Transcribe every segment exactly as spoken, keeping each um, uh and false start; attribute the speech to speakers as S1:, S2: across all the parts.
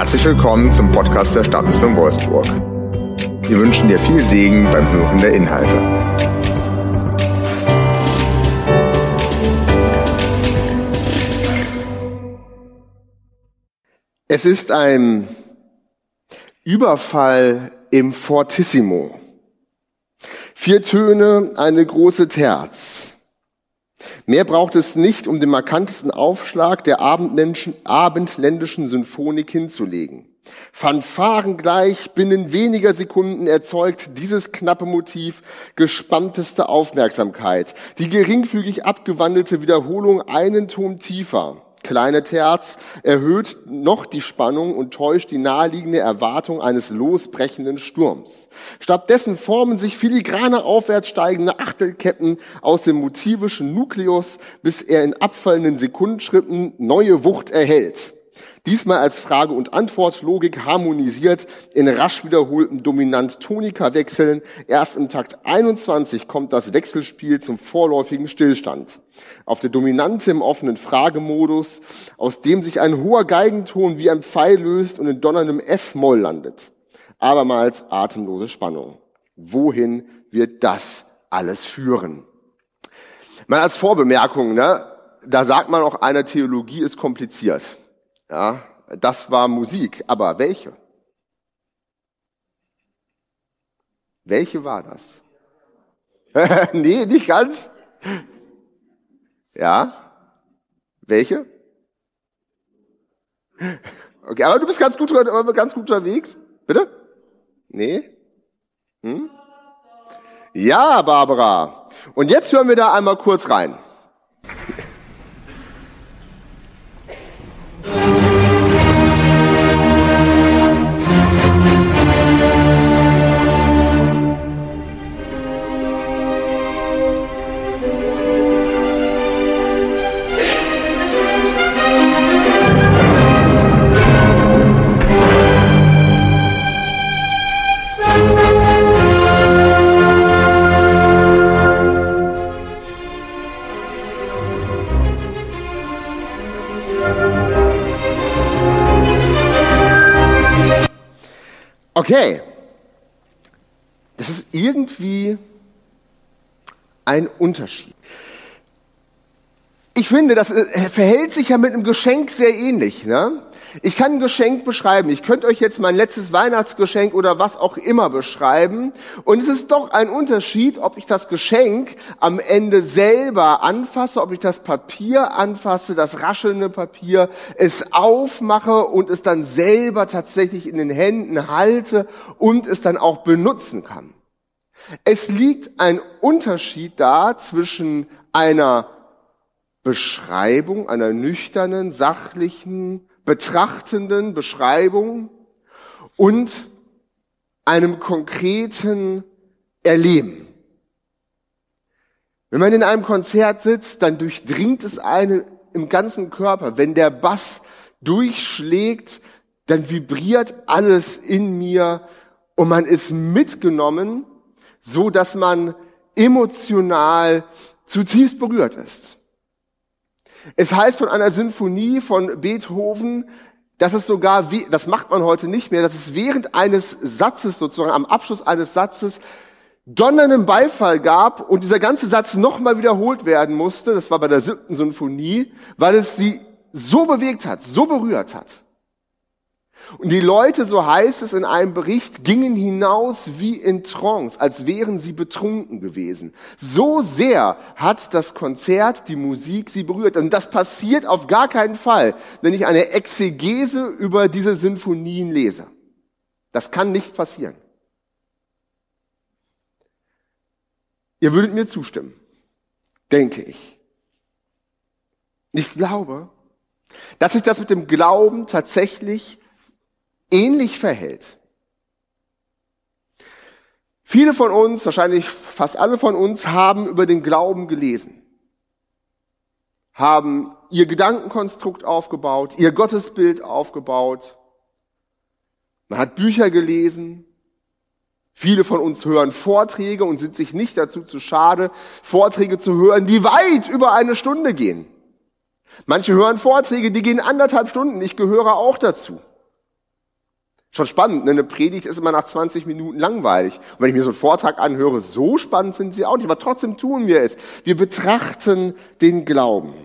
S1: Herzlich willkommen zum Podcast der Stadtmission Wolfsburg. Wir wünschen dir viel Segen beim Hören der Inhalte. Es ist ein Überfall im Fortissimo. Vier Töne, eine große Terz. Mehr braucht es nicht, um den markantesten Aufschlag der abendländischen, abendländischen Symphonik hinzulegen. Fanfarengleich binnen weniger Sekunden erzeugt dieses knappe Motiv gespannteste Aufmerksamkeit. Die geringfügig abgewandelte Wiederholung einen Ton tiefer. Kleine Terz erhöht noch die Spannung und täuscht die naheliegende Erwartung eines losbrechenden Sturms. Stattdessen formen sich filigrane aufwärts steigende Achtelketten aus dem motivischen Nukleus, bis er in abfallenden Sekundenschritten neue Wucht erhält. Diesmal als Frage- und Antwortlogik harmonisiert in rasch wiederholten Dominant-Tonika-Wechseln. Erst im Takt einundzwanzig kommt das Wechselspiel zum vorläufigen Stillstand. Auf der Dominante im offenen Fragemodus, aus dem sich ein hoher Geigenton wie ein Pfeil löst und in donnerndem F-Moll landet. Abermals atemlose Spannung. Wohin wird das alles führen? Mal als Vorbemerkung, ne? Da sagt man auch, eine Theologie ist kompliziert. Ja, das war Musik, aber welche? Welche war das? Nee, nicht ganz. Ja? Welche? Okay, aber du bist ganz gut, ganz gut unterwegs. Bitte? Nee? Hm? Ja, Barbara. Und jetzt hören wir da einmal kurz rein. Okay, das ist irgendwie ein Unterschied. Ich finde, das verhält sich ja mit einem Geschenk sehr ähnlich, ne? Ich kann ein Geschenk beschreiben. Ich könnte euch jetzt mein letztes Weihnachtsgeschenk oder was auch immer beschreiben. Und es ist doch ein Unterschied, ob ich das Geschenk am Ende selber anfasse, ob ich das Papier anfasse, das raschelnde Papier, es aufmache und es dann selber tatsächlich in den Händen halte und es dann auch benutzen kann. Es liegt ein Unterschied da zwischen einer Beschreibung, einer nüchternen, sachlichen, betrachtenden Beschreibung und einem konkreten Erleben. Wenn man in einem Konzert sitzt, dann durchdringt es einen im ganzen Körper. Wenn der Bass durchschlägt, dann vibriert alles in mir und man ist mitgenommen, so dass man emotional zutiefst berührt ist. Es heißt von einer Sinfonie von Beethoven, dass es sogar, das macht man heute nicht mehr, dass es während eines Satzes, sozusagen am Abschluss eines Satzes, donnernden Beifall gab und dieser ganze Satz nochmal wiederholt werden musste. Das war bei der siebten Sinfonie, weil es sie so bewegt hat, so berührt hat. Und die Leute, so heißt es in einem Bericht, gingen hinaus wie in Trance, als wären sie betrunken gewesen. So sehr hat das Konzert, die Musik sie berührt. Und das passiert auf gar keinen Fall, wenn ich eine Exegese über diese Sinfonien lese. Das kann nicht passieren. Ihr würdet mir zustimmen, denke ich. Ich glaube, dass sich das mit dem Glauben tatsächlich ähnlich verhält. Viele von uns, wahrscheinlich fast alle von uns, haben über den Glauben gelesen, haben ihr Gedankenkonstrukt aufgebaut, ihr Gottesbild aufgebaut. Man hat Bücher gelesen. Viele von uns hören Vorträge und sind sich nicht dazu zu schade, Vorträge zu hören, die weit über eine Stunde gehen. Manche hören Vorträge, die gehen anderthalb Stunden. Ich gehöre auch dazu. Schon spannend, ne? Eine Predigt ist immer nach zwanzig Minuten langweilig. Und wenn ich mir so einen Vortrag anhöre, so spannend sind sie auch nicht, aber trotzdem tun wir es. Wir betrachten den Glauben.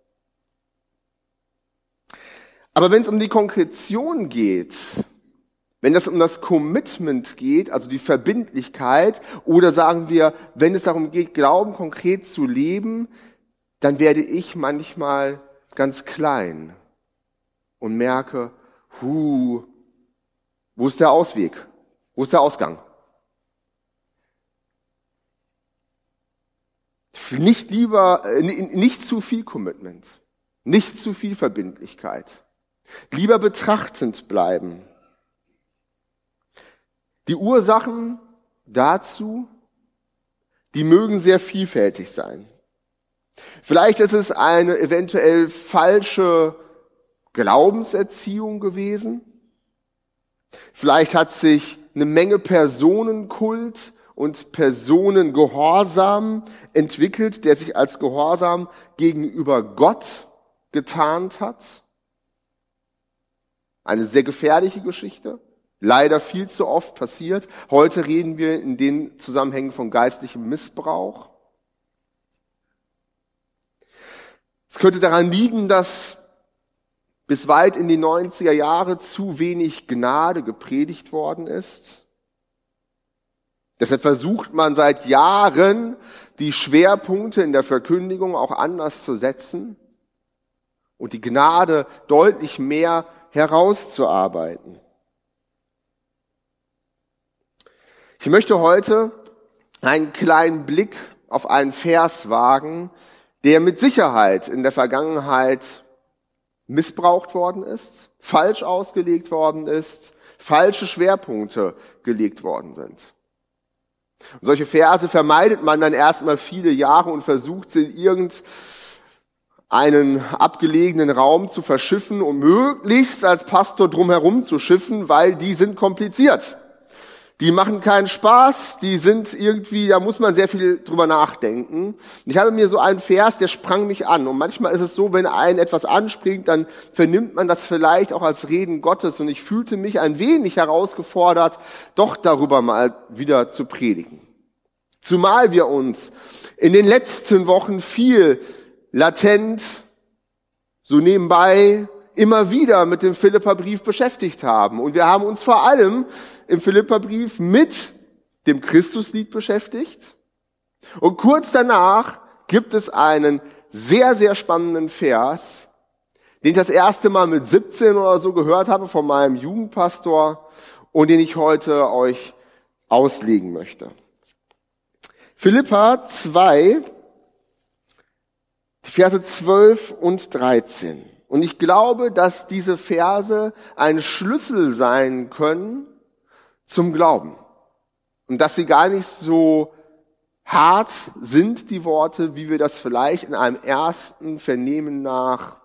S1: Aber wenn es um die Konkretion geht, wenn es um das Commitment geht, also die Verbindlichkeit, oder sagen wir, wenn es darum geht, Glauben konkret zu leben, dann werde ich manchmal ganz klein und merke, huh, wo ist der Ausweg? Wo ist der Ausgang? Nicht lieber, nicht zu viel Commitment, nicht zu viel Verbindlichkeit. Lieber betrachtend bleiben. Die Ursachen dazu, die mögen sehr vielfältig sein. Vielleicht ist es eine eventuell falsche Glaubenserziehung gewesen. Vielleicht hat sich eine Menge Personenkult und Personengehorsam entwickelt, der sich als Gehorsam gegenüber Gott getarnt hat. Eine sehr gefährliche Geschichte, leider viel zu oft passiert. Heute reden wir in den Zusammenhängen von geistlichem Missbrauch. Es könnte daran liegen, dass bis weit in die neunziger Jahre zu wenig Gnade gepredigt worden ist. Deshalb versucht man seit Jahren, die Schwerpunkte in der Verkündigung auch anders zu setzen und die Gnade deutlich mehr herauszuarbeiten. Ich möchte heute einen kleinen Blick auf einen Vers wagen, der mit Sicherheit in der Vergangenheit missbraucht worden ist, falsch ausgelegt worden ist, falsche Schwerpunkte gelegt worden sind. Und solche Verse vermeidet man dann erstmal viele Jahre und versucht sie in irgendeinen abgelegenen Raum zu verschiffen und möglichst als Pastor drumherum zu schiffen, weil die sind kompliziert. Die machen keinen Spaß, die sind irgendwie, da muss man sehr viel drüber nachdenken. Ich habe mir so einen Vers, der sprang mich an. Und manchmal ist es so, wenn einen etwas anspringt, dann vernimmt man das vielleicht auch als Reden Gottes. Und ich fühlte mich ein wenig herausgefordert, doch darüber mal wieder zu predigen. Zumal wir uns in den letzten Wochen viel latent, so nebenbei, immer wieder mit dem Philipperbrief beschäftigt haben. Und wir haben uns vor allem im Philipperbrief mit dem Christuslied beschäftigt. Und kurz danach gibt es einen sehr, sehr spannenden Vers, den ich das erste Mal mit siebzehn oder so gehört habe von meinem Jugendpastor und den ich heute euch auslegen möchte. Philipper zwei, die Verse zwölf und dreizehn. Und ich glaube, dass diese Verse ein Schlüssel sein können zum Glauben. Und dass sie gar nicht so hart sind, die Worte, wie wir das vielleicht in einem ersten Vernehmen nach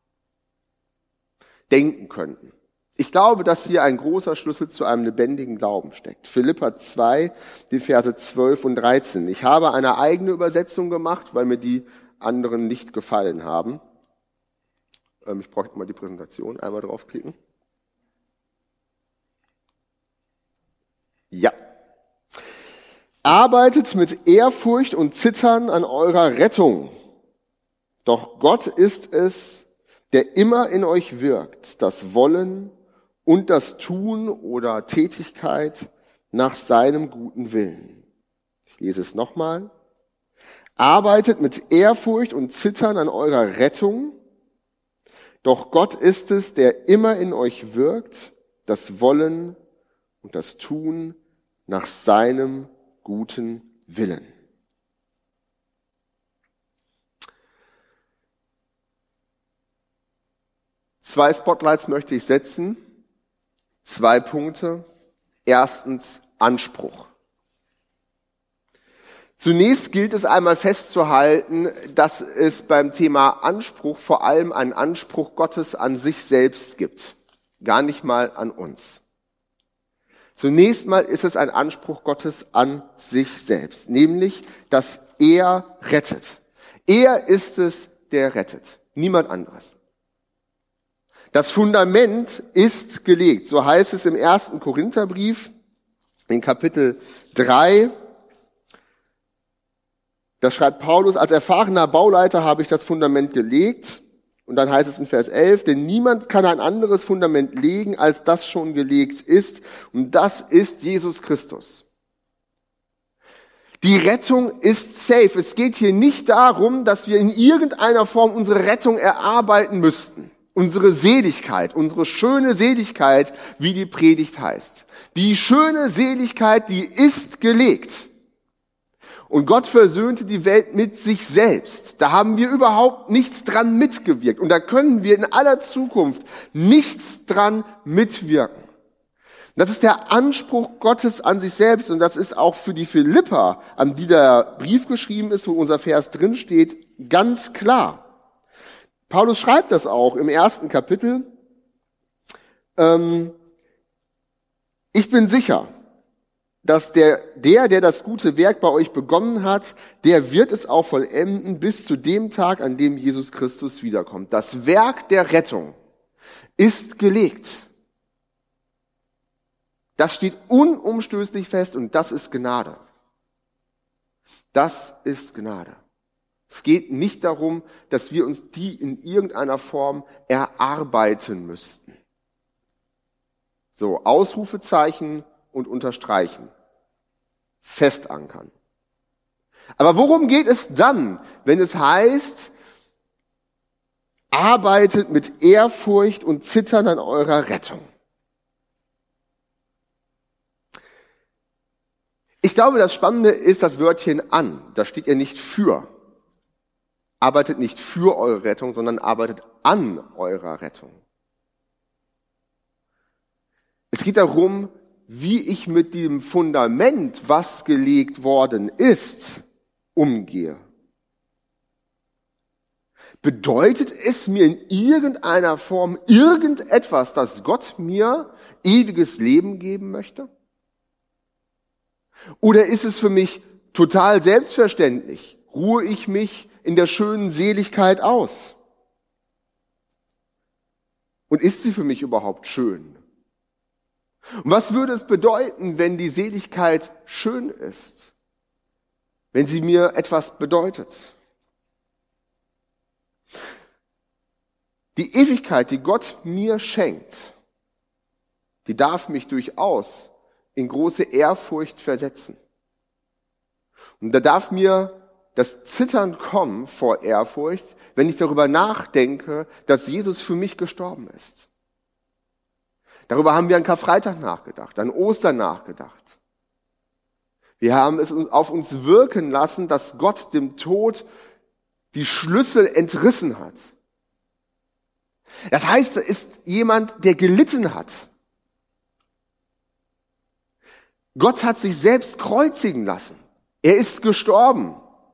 S1: denken könnten. Ich glaube, dass hier ein großer Schlüssel zu einem lebendigen Glauben steckt. Philipper zwei, die Verse zwölf und dreizehn. Ich habe eine eigene Übersetzung gemacht, weil mir die anderen nicht gefallen haben. Ich bräuchte mal die Präsentation, einmal draufklicken. Ja. Arbeitet mit Ehrfurcht und Zittern an eurer Rettung. Doch Gott ist es, der immer in euch wirkt, das Wollen und das Tun oder Tätigkeit nach seinem guten Willen. Ich lese es nochmal. Arbeitet mit Ehrfurcht und Zittern an eurer Rettung. Doch Gott ist es, der immer in euch wirkt, das Wollen und das Tun nach seinem guten Willen. Zwei Spotlights möchte ich setzen. Zwei Punkte. Erstens Anspruch. Zunächst gilt es einmal festzuhalten, dass es beim Thema Anspruch vor allem einen Anspruch Gottes an sich selbst gibt, gar nicht mal an uns. Zunächst mal ist es ein Anspruch Gottes an sich selbst, nämlich, dass er rettet. Er ist es, der rettet, niemand anderes. Das Fundament ist gelegt. So heißt es im ersten Korintherbrief in Kapitel drei. Da schreibt Paulus, als erfahrener Bauleiter habe ich das Fundament gelegt. Und dann heißt es in Vers elf, denn niemand kann ein anderes Fundament legen, als das schon gelegt ist. Und das ist Jesus Christus. Die Rettung ist safe. Es geht hier nicht darum, dass wir in irgendeiner Form unsere Rettung erarbeiten müssten. Unsere Seligkeit, unsere schöne Seligkeit, wie die Predigt heißt. Die schöne Seligkeit, die ist gelegt. Und Gott versöhnte die Welt mit sich selbst. Da haben wir überhaupt nichts dran mitgewirkt. Und da können wir in aller Zukunft nichts dran mitwirken. Das ist der Anspruch Gottes an sich selbst. Und das ist auch für die Philipper, an die der Brief geschrieben ist, wo unser Vers drin steht, ganz klar. Paulus schreibt das auch im ersten Kapitel. Ähm, ich bin sicher, dass der, der, der das gute Werk bei euch begonnen hat, der wird es auch vollenden bis zu dem Tag, an dem Jesus Christus wiederkommt. Das Werk der Rettung ist gelegt. Das steht unumstößlich fest und das ist Gnade. Das ist Gnade. Es geht nicht darum, dass wir uns die in irgendeiner Form erarbeiten müssten. So, Ausrufezeichen und unterstreichen. Festankern. Aber worum geht es dann, wenn es heißt, arbeitet mit Ehrfurcht und Zittern an eurer Rettung? Ich glaube, das Spannende ist das Wörtchen an. Da steht ja nicht für. Arbeitet nicht für eure Rettung, sondern arbeitet an eurer Rettung. Es geht darum, wie ich mit dem Fundament, was gelegt worden ist, umgehe. Bedeutet es mir in irgendeiner Form irgendetwas, dass Gott mir ewiges Leben geben möchte? Oder ist es für mich total selbstverständlich? Ruhe ich mich in der schönen Seligkeit aus? Und ist sie für mich überhaupt schön? Und was würde es bedeuten, wenn die Seligkeit schön ist? Wenn sie mir etwas bedeutet? Die Ewigkeit, die Gott mir schenkt, die darf mich durchaus in große Ehrfurcht versetzen. Und da darf mir das Zittern kommen vor Ehrfurcht, wenn ich darüber nachdenke, dass Jesus für mich gestorben ist. Darüber haben wir an Karfreitag nachgedacht, an Ostern nachgedacht. Wir haben es auf uns wirken lassen, dass Gott dem Tod die Schlüssel entrissen hat. Das heißt, er ist jemand, der gelitten hat. Gott hat sich selbst kreuzigen lassen. Er ist gestorben.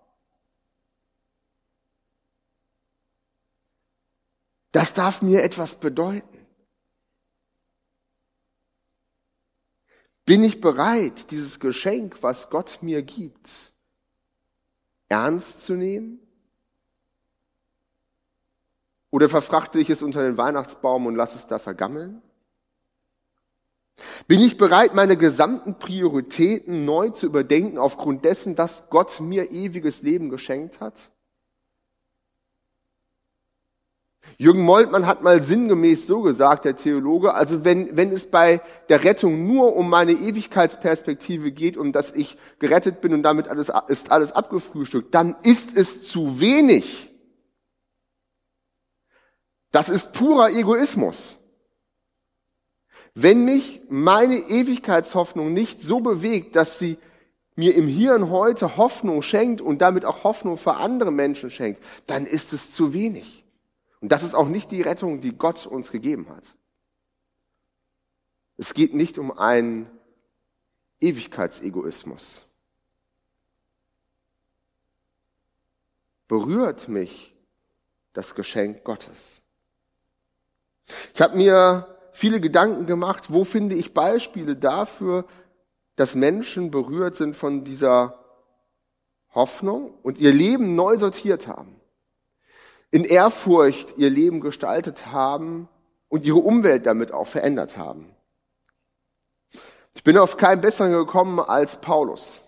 S1: Das darf mir etwas bedeuten. Bin ich bereit, dieses Geschenk, was Gott mir gibt, ernst zu nehmen? Oder verfrachte ich es unter den Weihnachtsbaum und lasse es da vergammeln? Bin ich bereit, meine gesamten Prioritäten neu zu überdenken aufgrund dessen, dass Gott mir ewiges Leben geschenkt hat? Jürgen Moltmann hat mal sinngemäß so gesagt, der Theologe, also wenn, wenn es bei der Rettung nur um meine Ewigkeitsperspektive geht, um dass ich gerettet bin und damit alles, ist alles abgefrühstückt, dann ist es zu wenig. Das ist purer Egoismus. Wenn mich meine Ewigkeitshoffnung nicht so bewegt, dass sie mir im Hier und Heute Hoffnung schenkt und damit auch Hoffnung für andere Menschen schenkt, dann ist es zu wenig. Und das ist auch nicht die Rettung, die Gott uns gegeben hat. Es geht nicht um einen Ewigkeitsegoismus. Berührt mich das Geschenk Gottes? Ich habe mir viele Gedanken gemacht, wo finde ich Beispiele dafür, dass Menschen berührt sind von dieser Hoffnung und ihr Leben neu sortiert haben. In Ehrfurcht ihr Leben gestaltet haben und ihre Umwelt damit auch verändert haben. Ich bin auf keinen besseren gekommen als Paulus.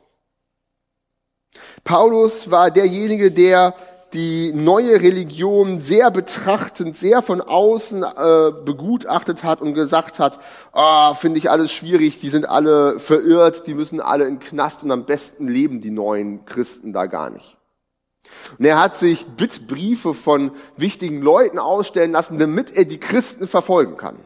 S1: Paulus war derjenige, der die neue Religion sehr betrachtend, sehr von außen äh, begutachtet hat und gesagt hat, oh, finde ich alles schwierig, die sind alle verirrt, die müssen alle in den Knast und am besten leben die neuen Christen da gar nicht. Und er hat sich Bittbriefe von wichtigen Leuten ausstellen lassen, damit er die Christen verfolgen kann.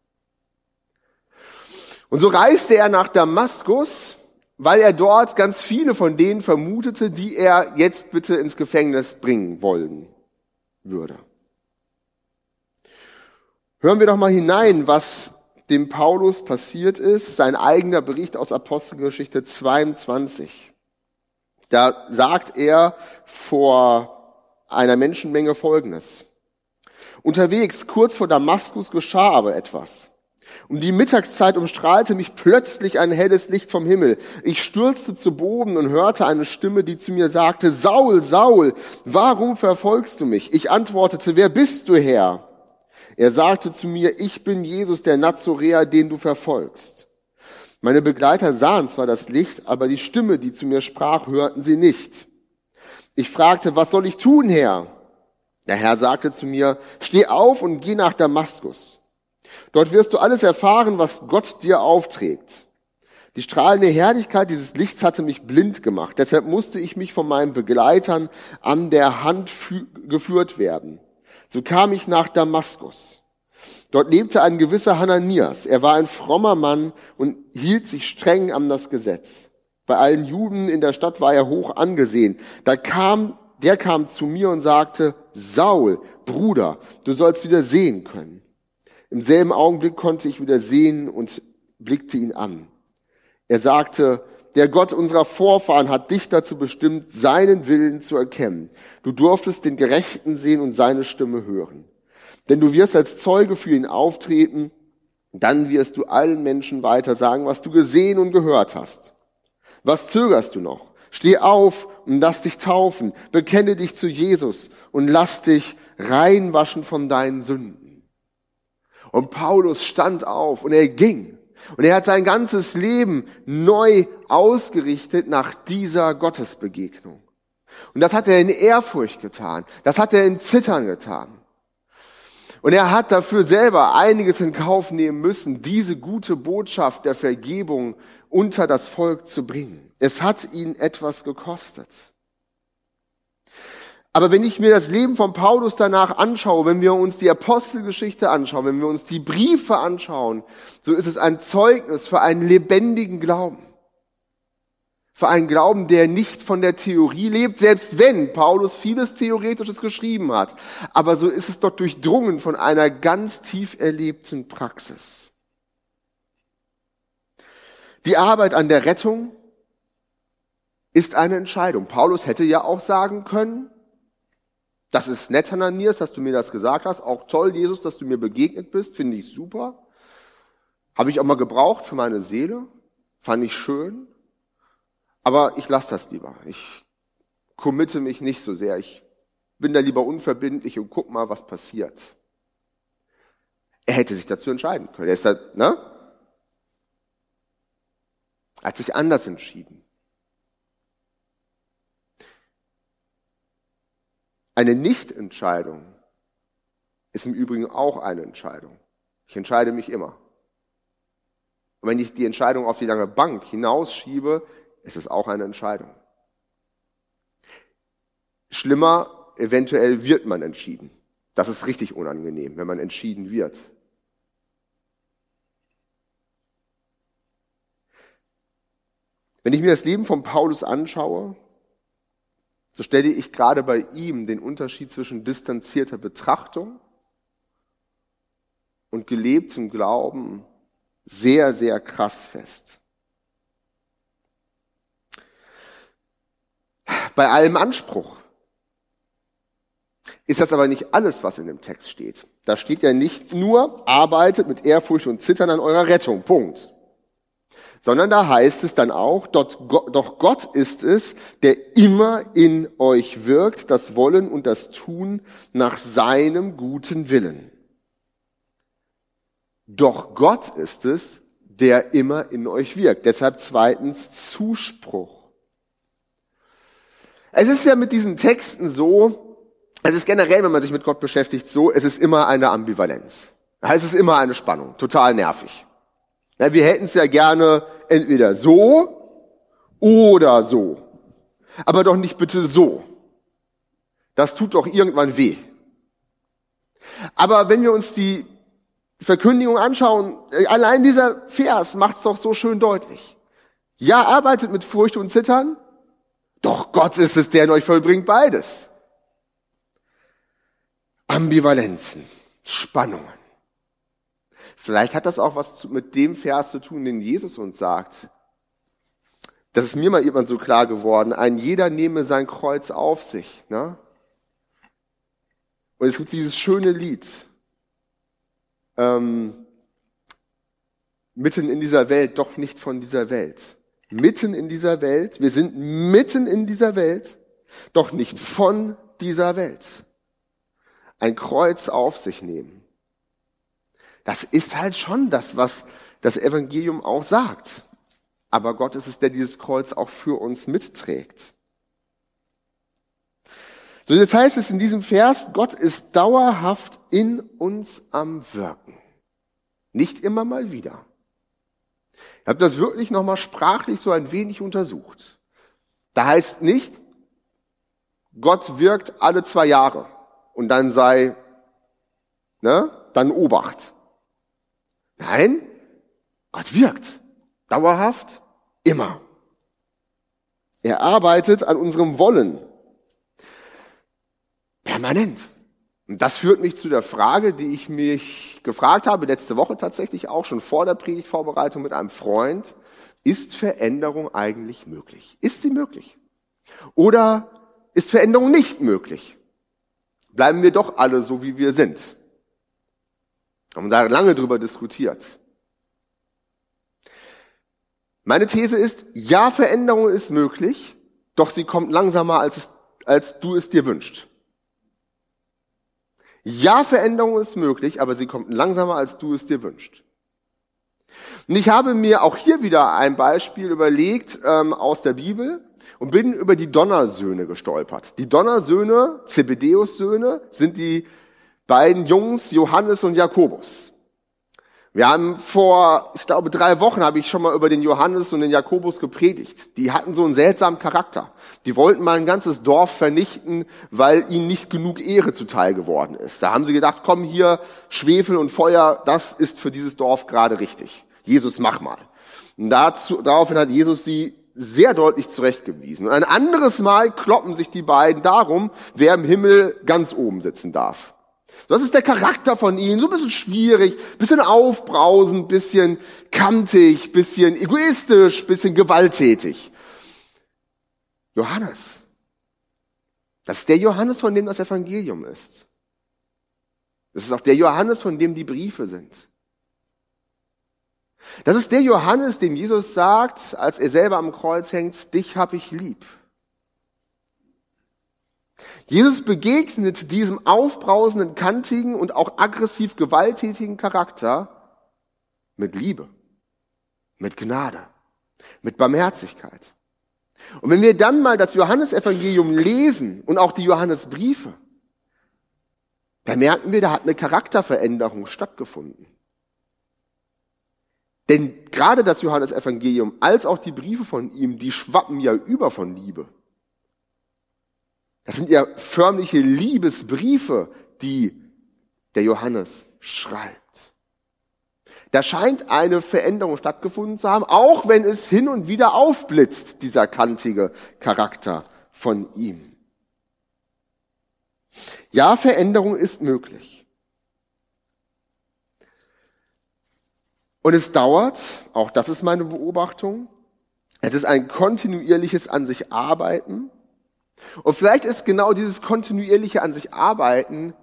S1: Und so reiste er nach Damaskus, weil er dort ganz viele von denen vermutete, die er jetzt bitte ins Gefängnis bringen wollen würde. Hören wir doch mal hinein, was dem Paulus passiert ist, sein eigener Bericht aus Apostelgeschichte zweiundzwanzig. Da sagt er vor einer Menschenmenge Folgendes. Unterwegs, kurz vor Damaskus, geschah aber etwas. Um die Mittagszeit umstrahlte mich plötzlich ein helles Licht vom Himmel. Ich stürzte zu Boden und hörte eine Stimme, die zu mir sagte, Saul, Saul, warum verfolgst du mich? Ich antwortete, wer bist du, Herr? Er sagte zu mir, ich bin Jesus, der Nazoräer, den du verfolgst. Meine Begleiter sahen zwar das Licht, aber die Stimme, die zu mir sprach, hörten sie nicht. Ich fragte, was soll ich tun, Herr? Der Herr sagte zu mir, steh auf und geh nach Damaskus. Dort wirst du alles erfahren, was Gott dir aufträgt. Die strahlende Herrlichkeit dieses Lichts hatte mich blind gemacht. Deshalb musste ich mich von meinen Begleitern an der Hand fü- geführt werden. So kam ich nach Damaskus. Dort lebte ein gewisser Hananias. Er war ein frommer Mann und hielt sich streng an das Gesetz. Bei allen Juden in der Stadt war er hoch angesehen. Da kam, der kam zu mir und sagte, Saul, Bruder, du sollst wieder sehen können. Im selben Augenblick konnte ich wieder sehen und blickte ihn an. Er sagte, der Gott unserer Vorfahren hat dich dazu bestimmt, seinen Willen zu erkennen. Du durftest den Gerechten sehen und seine Stimme hören. Denn du wirst als Zeuge für ihn auftreten, dann wirst du allen Menschen weiter sagen, was du gesehen und gehört hast. Was zögerst du noch? Steh auf und lass dich taufen, bekenne dich zu Jesus und lass dich reinwaschen von deinen Sünden. Und Paulus stand auf und er ging. Und er hat sein ganzes Leben neu ausgerichtet nach dieser Gottesbegegnung. Und das hat er in Ehrfurcht getan. Das hat er in Zittern getan. Und er hat dafür selber einiges in Kauf nehmen müssen, diese gute Botschaft der Vergebung unter das Volk zu bringen. Es hat ihn etwas gekostet. Aber wenn ich mir das Leben von Paulus danach anschaue, wenn wir uns die Apostelgeschichte anschauen, wenn wir uns die Briefe anschauen, so ist es ein Zeugnis für einen lebendigen Glauben. Für einen Glauben, der nicht von der Theorie lebt, selbst wenn Paulus vieles Theoretisches geschrieben hat. Aber so ist es dort durchdrungen von einer ganz tief erlebten Praxis. Die Arbeit an der Rettung ist eine Entscheidung. Paulus hätte ja auch sagen können, das ist nett, Hananias, dass du mir das gesagt hast. Auch toll, Jesus, dass du mir begegnet bist. Finde ich super. Habe ich auch mal gebraucht für meine Seele. Fand ich schön. Aber ich lasse das lieber. Ich committe mich nicht so sehr. Ich bin da lieber unverbindlich und guck mal, was passiert. Er hätte sich dazu entscheiden können. Er ist da, ne? Er hat sich anders entschieden. Eine Nichtentscheidung ist im Übrigen auch eine Entscheidung. Ich entscheide mich immer. Und wenn ich die Entscheidung auf die lange Bank hinausschiebe, ist es auch eine Entscheidung. Schlimmer, eventuell wird man entschieden. Das ist richtig unangenehm, wenn man entschieden wird. Wenn ich mir das Leben von Paulus anschaue, so stelle ich gerade bei ihm den Unterschied zwischen distanzierter Betrachtung und gelebtem Glauben sehr, sehr krass fest. Bei allem Anspruch ist das aber nicht alles, was in dem Text steht. Da steht ja nicht nur, arbeitet mit Ehrfurcht und Zittern an eurer Rettung, Punkt. Sondern da heißt es dann auch, doch Gott ist es, der immer in euch wirkt, das Wollen und das Tun nach seinem guten Willen. Doch Gott ist es, der immer in euch wirkt. Deshalb zweitens Zuspruch. Es ist ja mit diesen Texten so, es ist generell, wenn man sich mit Gott beschäftigt, so, es ist immer eine Ambivalenz. Es ist immer eine Spannung, total nervig. Ja, wir hätten es ja gerne entweder so oder so. Aber doch nicht bitte so. Das tut doch irgendwann weh. Aber wenn wir uns die Verkündigung anschauen, allein dieser Vers macht es doch so schön deutlich. Ja, arbeitet mit Furcht und Zittern, doch Gott ist es, der in euch vollbringt beides. Ambivalenzen, Spannungen. Vielleicht hat das auch was mit dem Vers zu tun, den Jesus uns sagt. Das ist mir mal irgendwann so klar geworden. Ein jeder nehme sein Kreuz auf sich. Ne? Und es gibt dieses schöne Lied. Ähm, mitten in dieser Welt, doch nicht von dieser Welt. Mitten in dieser Welt, wir sind mitten in dieser Welt, doch nicht von dieser Welt. Ein Kreuz auf sich nehmen. Das ist halt schon das, was das Evangelium auch sagt. Aber Gott ist es, der dieses Kreuz auch für uns mitträgt. So, jetzt heißt es in diesem Vers, Gott ist dauerhaft in uns am Wirken. Nicht immer mal wieder. Ich habe das wirklich nochmal sprachlich so ein wenig untersucht. Da heißt nicht, Gott wirkt alle zwei Jahre und dann sei, ne, dann Obacht. Nein, Gott wirkt dauerhaft, immer. Er arbeitet an unserem Wollen. Permanent. Und das führt mich zu der Frage, die ich mich gefragt habe, letzte Woche tatsächlich auch, schon vor der Predigtvorbereitung mit einem Freund. Ist Veränderung eigentlich möglich? Ist sie möglich? Oder ist Veränderung nicht möglich? Bleiben wir doch alle so, wie wir sind? Haben da lange drüber diskutiert. Meine These ist, ja, Veränderung ist möglich, doch sie kommt langsamer, als, es, als du es dir wünschst. Ja, Veränderung ist möglich, aber sie kommt langsamer, als du es dir wünschst. Und ich habe mir auch hier wieder ein Beispiel überlegt ähm, aus der Bibel und bin über die Donnersöhne gestolpert. Die Donnersöhne, Zebedeus-Söhne, sind die beiden Jungs Johannes und Jakobus. Wir haben vor, ich glaube, drei Wochen habe ich schon mal über den Johannes und den Jakobus gepredigt. Die hatten so einen seltsamen Charakter. Die wollten mal ein ganzes Dorf vernichten, weil ihnen nicht genug Ehre zuteil geworden ist. Da haben sie gedacht, komm hier, Schwefel und Feuer, das ist für dieses Dorf gerade richtig. Jesus, mach mal. Und dazu, daraufhin hat Jesus sie sehr deutlich zurechtgewiesen. Und ein anderes Mal kloppen sich die beiden darum, wer im Himmel ganz oben sitzen darf. Das ist der Charakter von ihnen, so ein bisschen schwierig, bisschen aufbrausend, bisschen kantig, bisschen egoistisch, bisschen gewalttätig. Johannes. Das ist der Johannes, von dem das Evangelium ist. Das ist auch der Johannes, von dem die Briefe sind. Das ist der Johannes, dem Jesus sagt, als er selber am Kreuz hängt, dich hab ich lieb. Jesus begegnet diesem aufbrausenden, kantigen und auch aggressiv gewalttätigen Charakter mit Liebe, mit Gnade, mit Barmherzigkeit. Und wenn wir dann mal das Johannesevangelium lesen und auch die Johannesbriefe, dann merken wir, da hat eine Charakterveränderung stattgefunden. Denn gerade das Johannesevangelium als auch die Briefe von ihm, die schwappen ja über von Liebe. Das sind ja förmliche Liebesbriefe, die der Johannes schreibt. Da scheint eine Veränderung stattgefunden zu haben, auch wenn es hin und wieder aufblitzt, dieser kantige Charakter von ihm. Ja, Veränderung ist möglich. Und es dauert, auch das ist meine Beobachtung, es ist ein kontinuierliches an sich Arbeiten. Und vielleicht ist genau dieses kontinuierliche an sich Arbeiten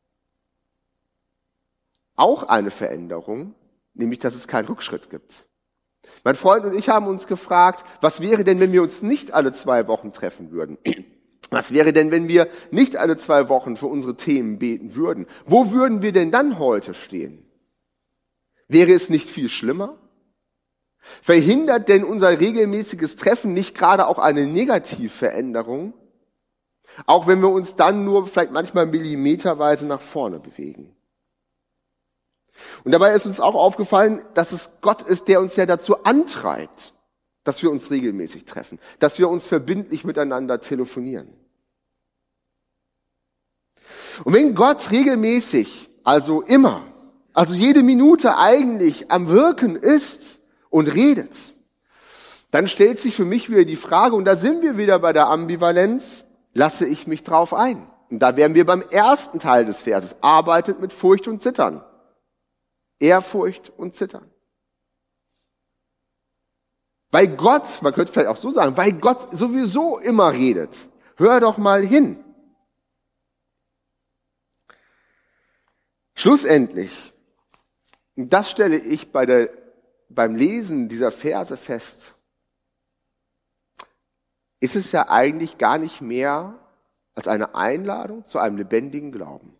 S1: auch eine Veränderung, nämlich dass es keinen Rückschritt gibt. Mein Freund und ich haben uns gefragt, was wäre denn, wenn wir uns nicht alle zwei Wochen treffen würden? Was wäre denn, wenn wir nicht alle zwei Wochen für unsere Themen beten würden? Wo würden wir denn dann heute stehen? Wäre es nicht viel schlimmer? Verhindert denn unser regelmäßiges Treffen nicht gerade auch eine Negativveränderung? Auch wenn wir uns dann nur vielleicht manchmal millimeterweise nach vorne bewegen. Und dabei ist uns auch aufgefallen, dass es Gott ist, der uns ja dazu antreibt, dass wir uns regelmäßig treffen, dass wir uns verbindlich miteinander telefonieren. Und wenn Gott regelmäßig, also immer, also jede Minute eigentlich am Wirken ist und redet, dann stellt sich für mich wieder die Frage, und da sind wir wieder bei der Ambivalenz, lasse ich mich drauf ein? Und da wären wir beim ersten Teil des Verses, arbeitet mit Furcht und Zittern. Ehrfurcht und Zittern. Weil Gott, man könnte vielleicht auch so sagen, weil Gott sowieso immer redet. Hör doch mal hin. Schlussendlich, und das stelle ich bei der, beim Lesen dieser Verse fest, ist es ja eigentlich gar nicht mehr als eine Einladung zu einem lebendigen Glauben.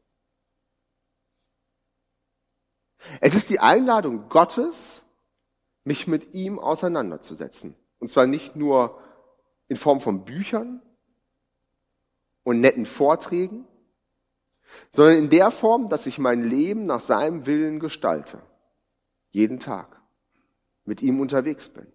S1: Es ist die Einladung Gottes, mich mit ihm auseinanderzusetzen. Und zwar nicht nur in Form von Büchern und netten Vorträgen, sondern in der Form, dass ich mein Leben nach seinem Willen gestalte. Jeden Tag. Mit ihm unterwegs bin.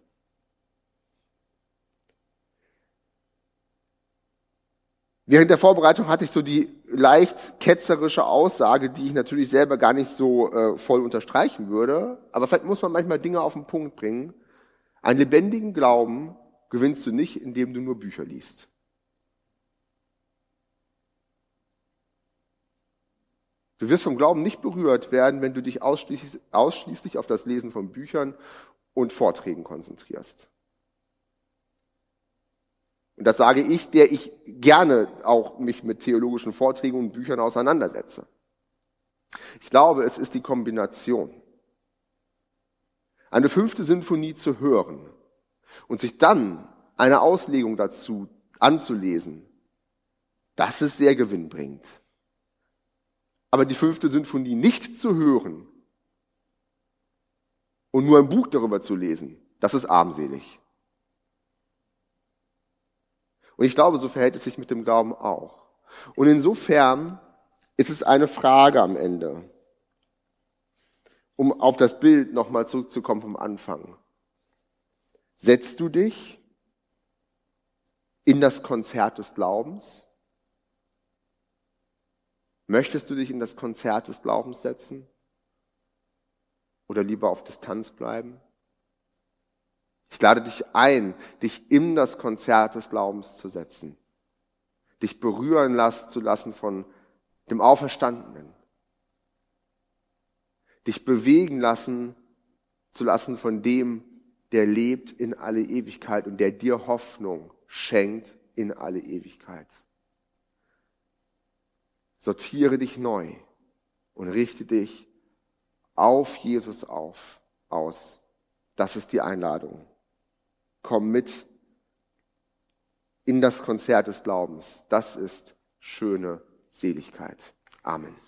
S1: Während der Vorbereitung hatte ich so die leicht ketzerische Aussage, die ich natürlich selber gar nicht so äh, voll unterstreichen würde. Aber vielleicht muss man manchmal Dinge auf den Punkt bringen. Einen lebendigen Glauben gewinnst du nicht, indem du nur Bücher liest. Du wirst vom Glauben nicht berührt werden, wenn du dich ausschließlich, ausschließlich auf das Lesen von Büchern und Vorträgen konzentrierst. Und das sage ich, der ich gerne auch mich mit theologischen Vorträgen und Büchern auseinandersetze. Ich glaube, es ist die Kombination. Eine fünfte Sinfonie zu hören und sich dann eine Auslegung dazu anzulesen, das ist sehr gewinnbringend. Aber die fünfte Sinfonie nicht zu hören und nur ein Buch darüber zu lesen, das ist armselig. Und ich glaube, so verhält es sich mit dem Glauben auch. Und insofern ist es eine Frage am Ende, um auf das Bild nochmal zurückzukommen vom Anfang. Setzt du dich in das Konzert des Glaubens? Möchtest du dich in das Konzert des Glaubens setzen? Oder lieber auf Distanz bleiben? Ich lade dich ein, dich in das Konzert des Glaubens zu setzen. Dich berühren lassen, zu lassen von dem Auferstandenen. Dich bewegen lassen zu lassen von dem, der lebt in alle Ewigkeit und der dir Hoffnung schenkt in alle Ewigkeit. Sortiere dich neu und richte dich auf Jesus auf, aus. Das ist die Einladung. Komm mit in das Konzert des Glaubens. Das ist schöne Seligkeit. Amen.